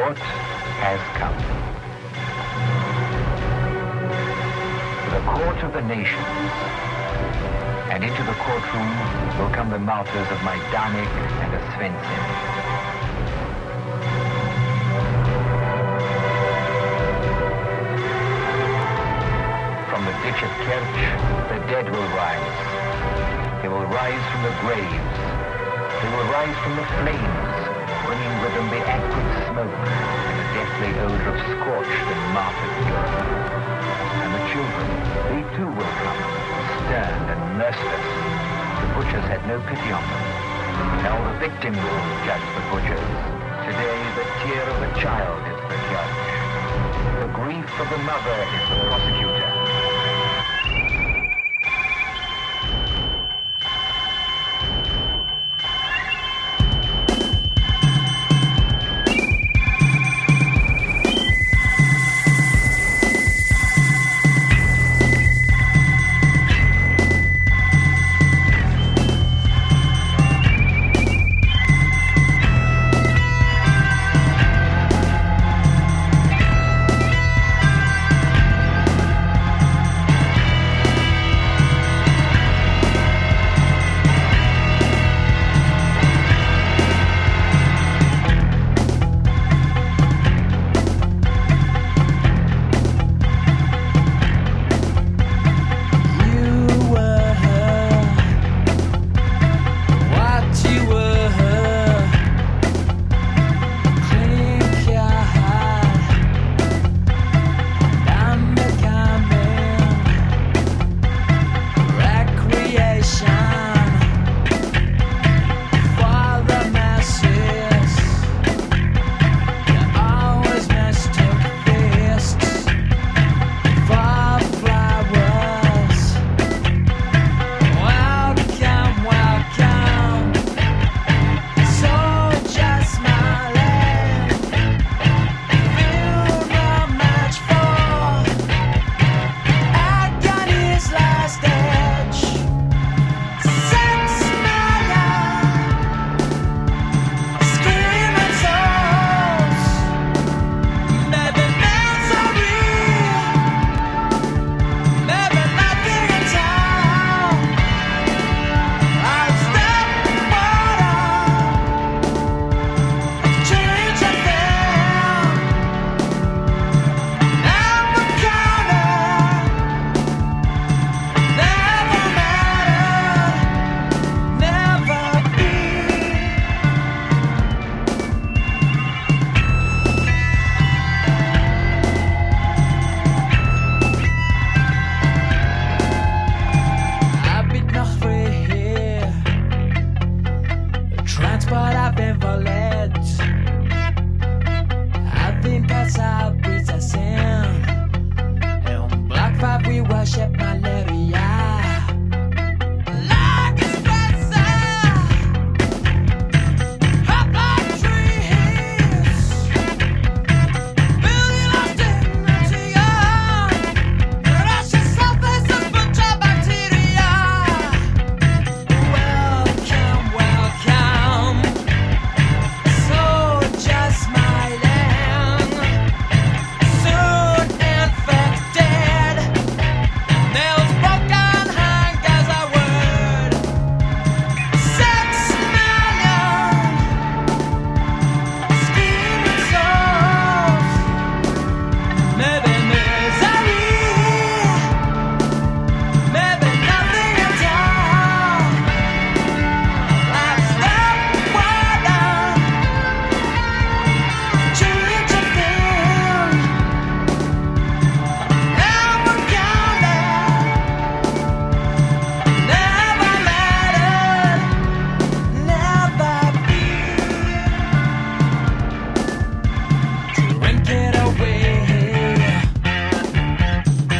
court has come. The court of the nations. And into the courtroom will come the martyrs of Majdanek and Oswiecim. From the ditch of Kerch, the dead will rise. They will rise from the graves. They will rise from the flames, bringing with them the acrid smoke and the deathly odor of scorched and martyred Europe. And the children, they too will come, stern and merciless. The butchers had no pity on them. Now the victims will judge the butchers. Today the tear of the child is the judge. The grief of the mother is the prosecutor.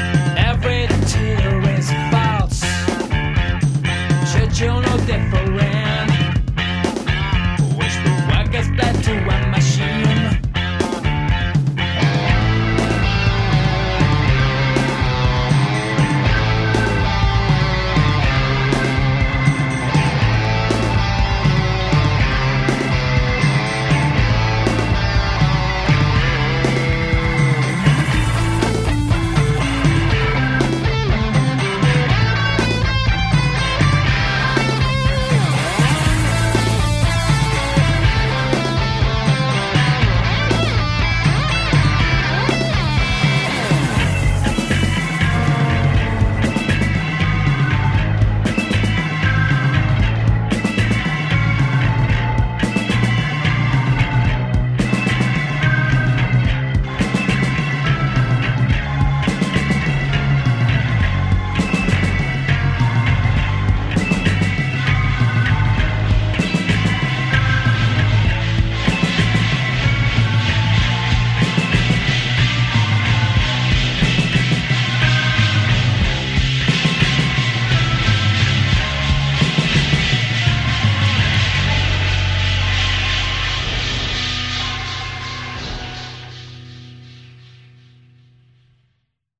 You're no different.